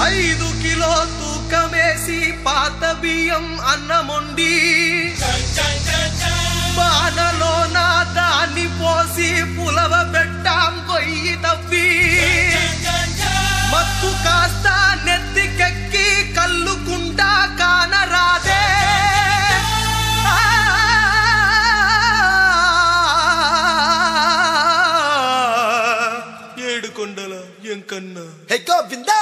5 kilo తూకమేసి పాత బియ్యం అన్నమొండి బాణలో నా దాన్ని పోసి పులవ పెట్టాం కొయ్యి తవ్వి మత్తు కాస్త నెత్తికెక్కి కల్లుకుంటా కానరాదే ఏడుకొండల ఎంకన్నా హే గోవిందా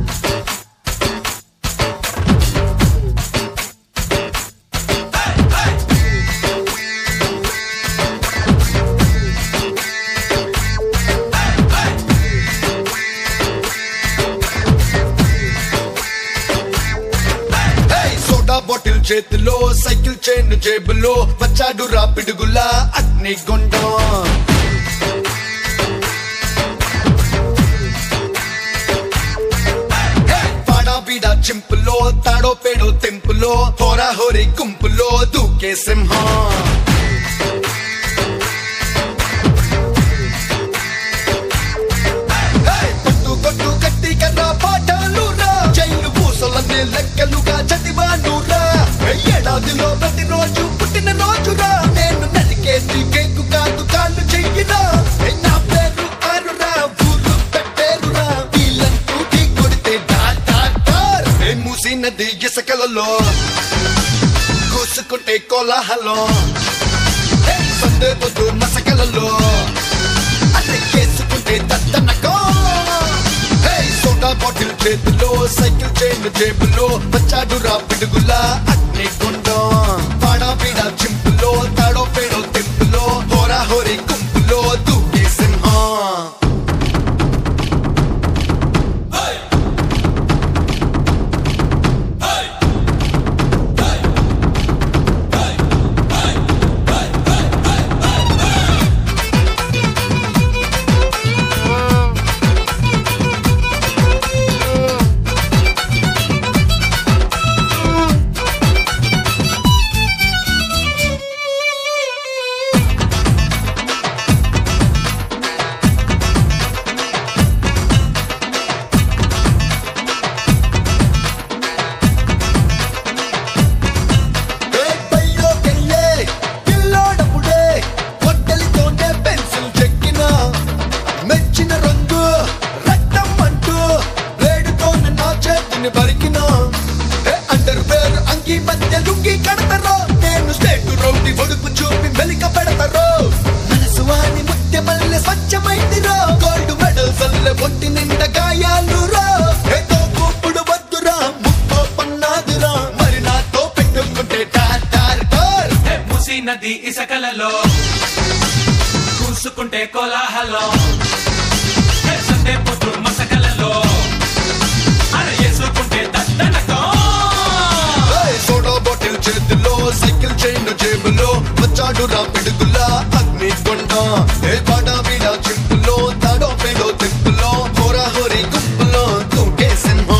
బాటిల్ చేతిలో సైకిల్ చైన్ జేబులో వచ్చాడు రా పిడుగులా అగ్నిగుండం పాడాబీడా చింపులో తాడో పేడో తెంపులో హోరా హోరీ గుంపులో దూకే సింహం పట్టు కొట్టు కట్టి కన్నా పాఠాలు రా జైలు పూసలన్నీ లెక్కలుగా చదివాను రా ఏడాదిలో ప్రతిరోజు పుట్టిన రోజురా నేను నరికేసి కేకు కాదు కాళ్ళు చెయ్యిరా నా పేరు ఆరురా ఊరు పెట్టేరురా వీళ్ళంటూ ఢీ కొడితే డార్ మూసి నది ఇసుకలలో కూసుకుంటే కోలాహలం సందే పొద్దు మసకలలో అదే కేసుకుంటే దత్తనకం సోడా బాటిల్ చేతిలో సైకిల్ చైన్ జేబులో వచ్చాడు రా పిడుగులా అగ్నిగుండం పాడాబీడా చింపులో తాడో పేడో తెంపులో హోరా హోరీ గుంపులో దూకే సింహం నది ఇసకలలో కూసుకుంటే కోలాహలం సందే పొద్దు మసకలలో అరయేసుకుంటే దత్తనకం సోడా బాటిల్ చేతిలో సైకిల్ చైన్ జేబులో వచ్చాడు రా పిడుగులా అగ్నిగుండం పాడాబీడా చింపులో తాడో పేడో తెంపులో హోరా హోరీ గుంపులో దూకే సింహం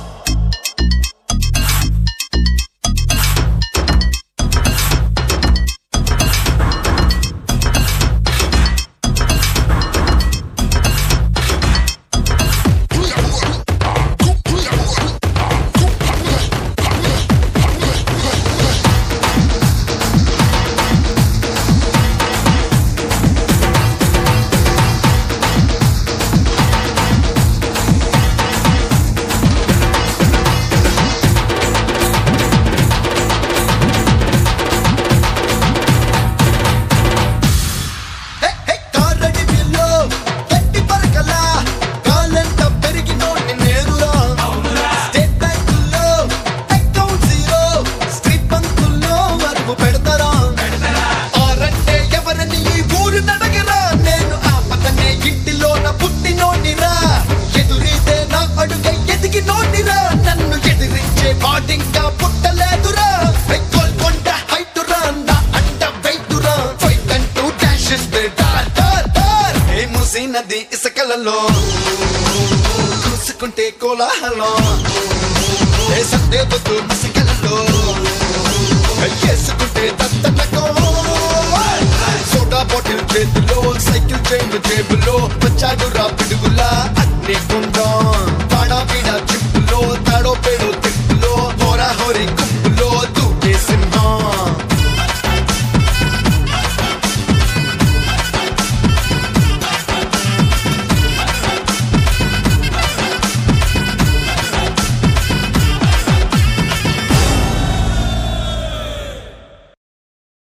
నది ఇసకలలో కూసుకుంటే కోలాహలం సందే పొద్దు మసకలలో వేసుకుంటే దత్తనకం సోడా బాటిల్ చేతిలో సైకిల్ చైన్ జేబులో వచ్చాడు రా పిడుగులా అగ్నిగుండం